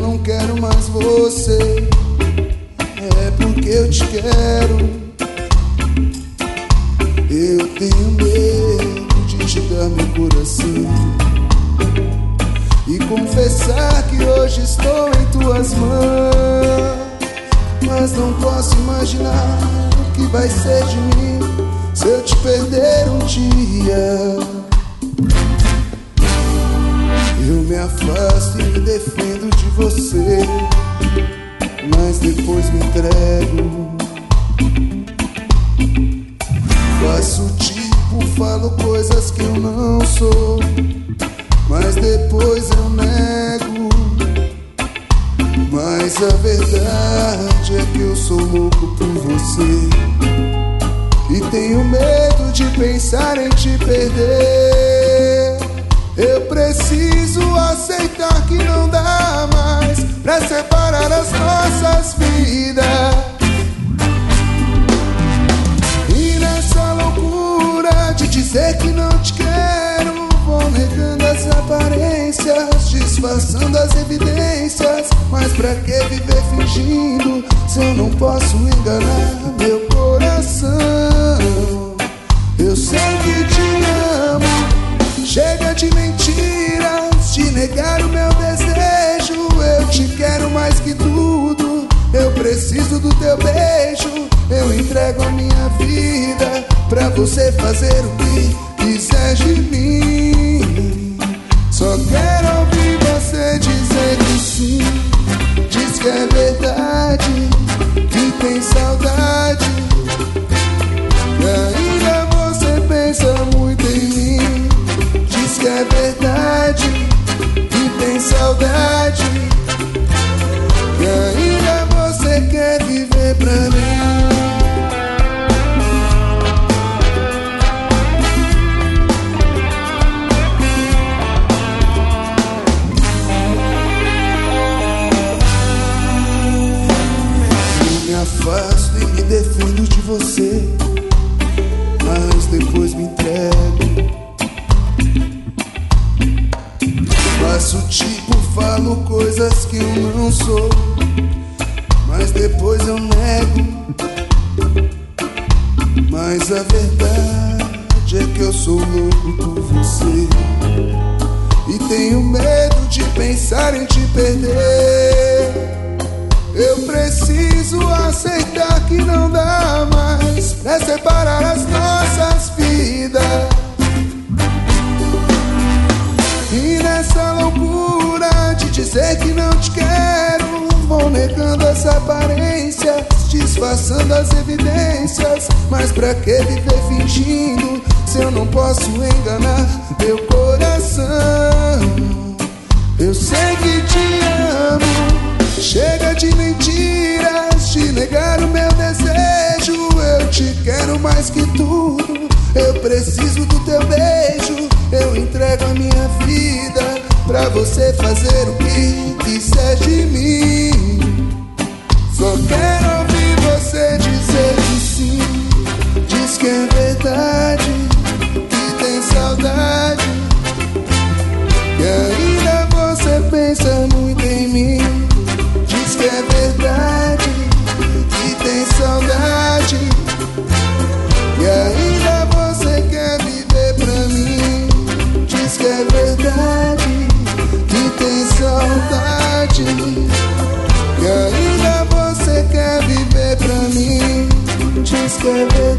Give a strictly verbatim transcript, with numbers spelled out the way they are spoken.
não quero mais você. É porque eu te quero. Eu tenho medo de te dar meu coração e confessar que hoje estou em tuas mãos. Mas não posso imaginar o que vai ser de mim se eu te perder um dia. Eu me afasto e me defendo de você, mas depois me entrego. Faço tipo, falo coisas que eu não sou, mas depois eu nego. Mas a verdade é que eu sou louco por você e tenho medo de pensar em te perder. Eu preciso aceitar que não dá mais pra separar as nossas vidas. E nessa loucura de dizer que não te quero, vou negando as aparências, disfarçando as evidências. Mas pra que viver fingindo se eu não posso enganar meu coração? Eu sei que te amo, chega de mentiras, de negar o meu desejo. Eu te quero mais que tudo, eu preciso do teu beijo. Eu entrego a minha vida pra você fazer o que quiser de mim. Só quero ouvir você dizer que sim. Diz que é verdade, que tem saudade, e ainda você pensa muito em mim. Diz que é verdade, que tem saudade, e ainda você quer viver pra mim. Afasto e me defendo de você, mas depois me entrego. Faço tipo, falo coisas que eu não sou, mas depois eu nego. Mas a verdade é que eu sou louco por você e tenho medo de pensar em te perder. Eu preciso aceitar que não dá mais pra separar as nossas vidas. E nessa loucura de dizer que não te quero, vou negando as aparências, disfarçando as evidências. Mas pra que viver fingindo se eu não posso enganar meu coração? Eu sei que te amo, chega de mentiras, de negar o meu desejo. Eu te quero mais que tudo, eu preciso do teu beijo. Eu entrego a minha vida pra você fazer o que quiser de mim. Só quero ouvir você dizer que sim. Diz que é verdade, que tem saudade, e ainda você pensa muito em mim. Diz que é verdade, que tem saudade, e ainda você quer viver pra mim. Diz que é verdade, que tem saudade, e ainda você quer viver pra mim. Diz que é verdade.